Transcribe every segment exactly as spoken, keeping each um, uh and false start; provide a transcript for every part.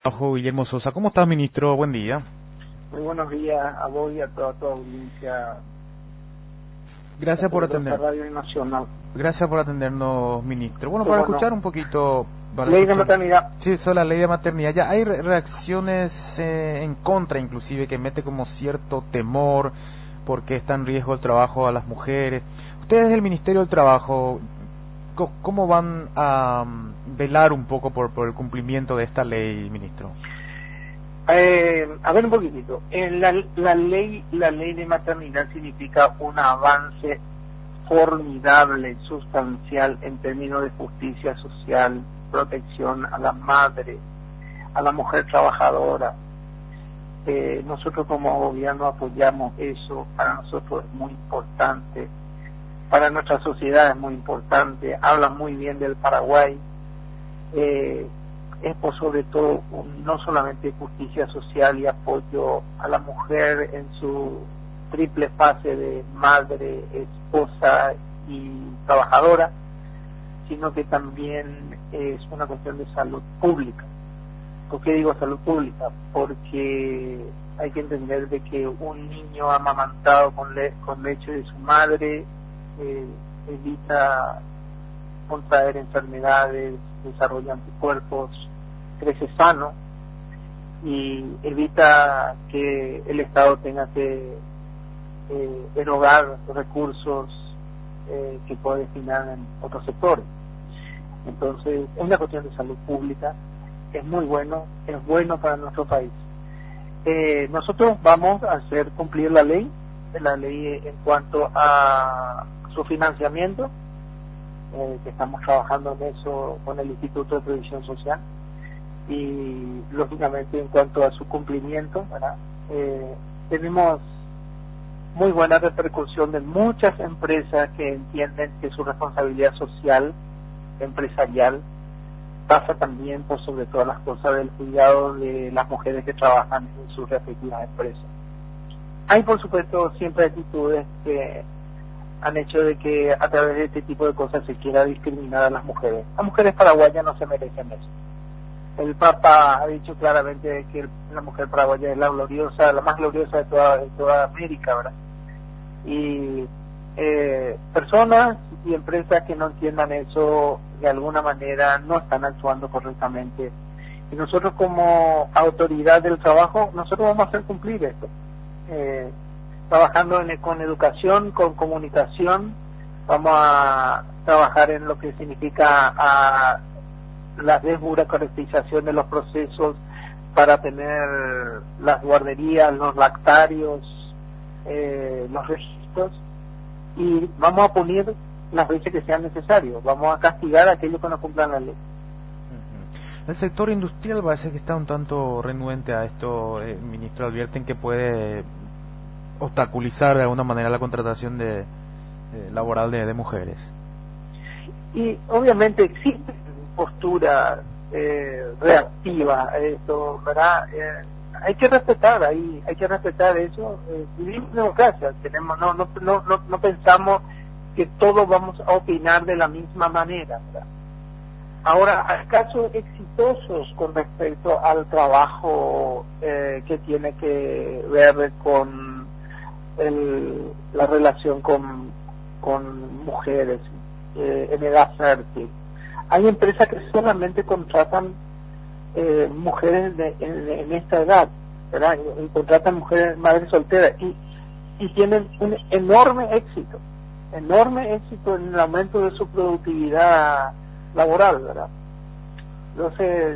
Trabajo, Guillermo Sosa. ¿Cómo estás, ministro? Buen día. Muy buenos días a vos y a toda tu audiencia. Gracias por atender. Radio Nacional. Gracias por atendernos, ministro. Bueno, para bueno, escuchar un poquito... Para ley escuchar... de maternidad. Sí, eso, la ley de maternidad. Ya hay re reacciones eh, en contra, inclusive, que mete como cierto temor porque está en riesgo el trabajo a las mujeres. Ustedes del Ministerio del Trabajo, ¿cómo van a um, velar un poco por, por el cumplimiento de esta ley, ministro? Eh, a ver un poquitito. En la, la ley, la ley de maternidad significa un avance formidable, sustancial en términos de justicia social, protección a la madre, a la mujer trabajadora. Eh, nosotros como gobierno apoyamos eso. Para nosotros es muy importante, para nuestra sociedad es muy importante. Habla muy bien del Paraguay. Eh, es por sobre todo un, no solamente justicia social y apoyo a la mujer en su triple fase de madre, esposa y trabajadora, sino que también es una cuestión de salud pública. ¿Por qué digo salud pública? Porque hay que entender de que un niño amamantado con, le con leche de su madre eh, evita contraer enfermedades, desarrolla anticuerpos, crece sano y evita que el Estado tenga que eh, erogar recursos eh, que puede destinar en otros sectores. Entonces, es una cuestión de salud pública, es muy bueno, es bueno para nuestro país. Eh, nosotros vamos a hacer cumplir la ley, la ley en cuanto a su financiamiento, eh, que estamos trabajando en eso con el Instituto de Previsión Social, y lógicamente en cuanto a su cumplimiento, ¿verdad? Eh, tenemos muy buena repercusión de muchas empresas que entienden que su responsabilidad social, empresarial, pasa también por sobre todas las cosas del cuidado de las mujeres que trabajan en sus respectivas empresas. Hay por supuesto siempre actitudes que han hecho de que a través de este tipo de cosas se quiera discriminar a las mujeres. Las mujeres paraguayas no se merecen eso. El Papa ha dicho claramente que la mujer paraguaya es la gloriosa, la más gloriosa de toda, de toda América, ¿verdad? Y eh, personas y empresas que no entiendan eso de alguna manera no están actuando correctamente. Y nosotros como autoridad del trabajo, nosotros vamos a hacer cumplir esto. Eh, trabajando en, con educación, con comunicación, vamos a trabajar en lo que significa a la desburocratización de los procesos para tener las guarderías, los lactarios, eh, los registros, y vamos a punir las veces que sean necesarios, vamos a castigar a aquellos que no cumplan la ley. El sector industrial parece que está un tanto renuente a esto, eh, ministro. Advierten que puede obstaculizar de alguna manera la contratación de eh, laboral de, de mujeres. Y obviamente existe postura eh, reactiva a esto, ¿verdad? Eh, hay que respetar ahí, hay que respetar eso. Eh, vivimos en democracia, tenemos, no, no, no, no, no pensamos que todos vamos a opinar de la misma manera, ¿verdad? Ahora, hay casos exitosos con respecto al trabajo eh, que tiene que ver con el, la relación con, con mujeres eh, en edad fértil. Hay empresas que solamente contratan eh, mujeres de, en, en esta edad, ¿verdad? Y, y contratan mujeres, madres solteras, y, y tienen un enorme éxito, enorme éxito en el aumento de su productividad laboral, ¿verdad? Entonces,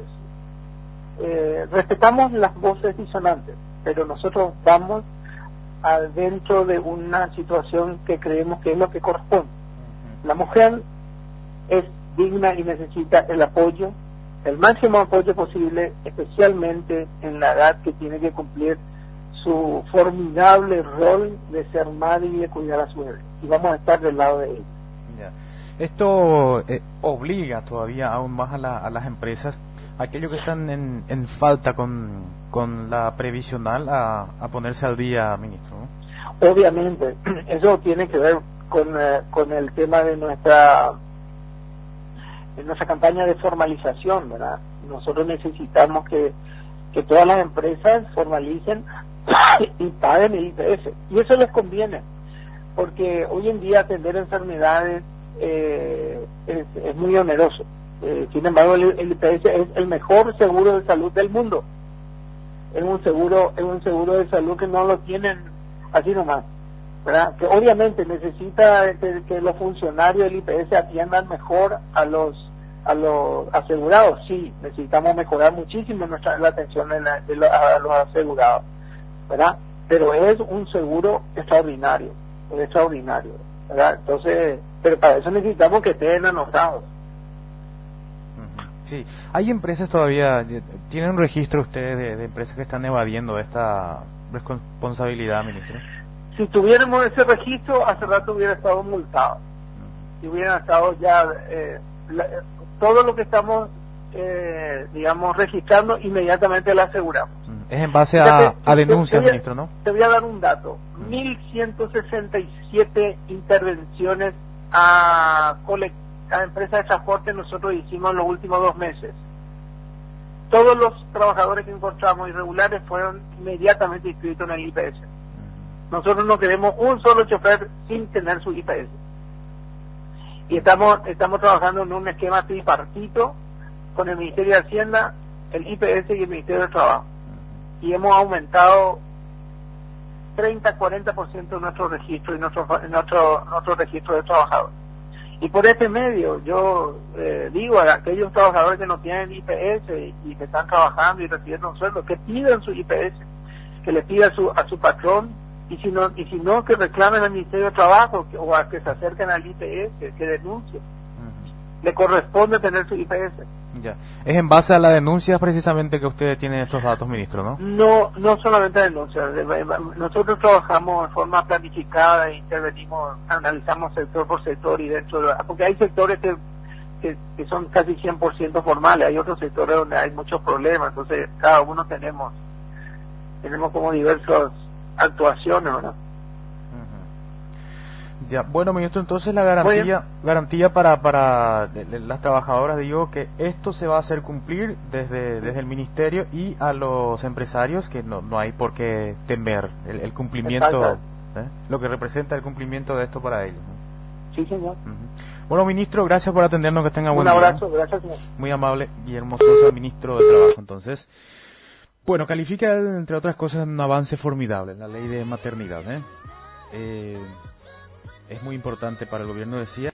eh, respetamos las voces disonantes, pero nosotros vamos adentro de una situación que creemos que es lo que corresponde. La mujer es digna y necesita el apoyo, el máximo apoyo posible, especialmente en la edad que tiene que cumplir su formidable rol de ser madre y de cuidar a su bebé. Y vamos a estar del lado de ella. Yeah. Esto eh, obliga todavía aún más a, la, a las empresas, aquellos que están en, en falta con, con la previsional, a, a ponerse al día, ministro, ¿no? Obviamente, eso tiene que ver con, eh, con el tema de nuestra en nuestra campaña de formalización, ¿verdad? nosotros necesitamos que, que todas las empresas formalicen y paguen el I P S. Y eso les conviene, porque hoy en día atender enfermedades eh, es, es muy oneroso. Eh, sin embargo, el, el I P S es el mejor seguro de salud del mundo. Es un seguro, es un seguro de salud que no lo tienen así nomás, ¿verdad? Que obviamente necesita que, que los funcionarios del I P S atiendan mejor a los a los asegurados. Sí, necesitamos mejorar muchísimo nuestra la atención de, la, de, la, a los asegurados, ¿verdad? Pero es un seguro extraordinario, es extraordinario, ¿verdad? Entonces, pero para eso necesitamos que estén anotados. Sí, hay empresas todavía, ¿tienen un registro ustedes de, de empresas que están evadiendo esta responsabilidad, ministro? Si tuviéramos ese registro, hace rato hubiera estado multado. Si hubieran estado ya, eh, la, todo lo que estamos, eh, digamos, registrando, inmediatamente lo aseguramos. Es en base a, Fíjate, a denuncias, te, te ministro, ¿no? Te voy a dar un dato. Mm. mil ciento sesenta y siete intervenciones a colectivos, a empresas de transporte nosotros hicimos en los últimos dos meses. Todos los trabajadores que encontramos irregulares fueron inmediatamente inscritos en el I P S. Nosotros no queremos un solo chofer sin tener su I P S. Y estamos estamos trabajando en un esquema tripartito con el Ministerio de Hacienda, el I P S y el Ministerio de Trabajo. Y hemos aumentado treinta a cuarenta por ciento de nuestro registro y nuestro nuestro nuestro registro de trabajadores. Y por este medio yo eh, digo a aquellos trabajadores que no tienen I P S y, y que están trabajando y recibiendo un sueldo, que pidan su I P S, que le pida a su, a su patrón, y si no y si no que reclamen al Ministerio de Trabajo que, o a que se acerquen al I P S, que denuncien. Uh-huh. Le corresponde tener su I P S. Ya. Es en base a las denuncias precisamente que ustedes tienen estos datos, ministro, ¿no? No, no solamente denuncias. Nosotros trabajamos de forma planificada e intervenimos, analizamos sector por sector y dentro de... Porque hay sectores que, que, que son casi cien por ciento formales, hay otros sectores donde hay muchos problemas, entonces cada uno tenemos tenemos como diversas actuaciones, ¿verdad? Ya, bueno, ministro, entonces la garantía garantía para para de, de las trabajadoras, digo que esto se va a hacer cumplir desde desde el ministerio, y a los empresarios que no no hay por qué temer el, el cumplimiento, ¿eh? Lo que representa el cumplimiento de esto para ellos, ¿no? Sí, señor. Uh-huh. Bueno, ministro, gracias por atendernos, que tenga buen día. Un abrazo, gracias, señor. Muy amable, Guillermo Sosa, ministro de Trabajo. Entonces, bueno, califica entre otras cosas un avance formidable en la ley de maternidad, ¿eh? Eh, es muy importante para el gobierno, decía.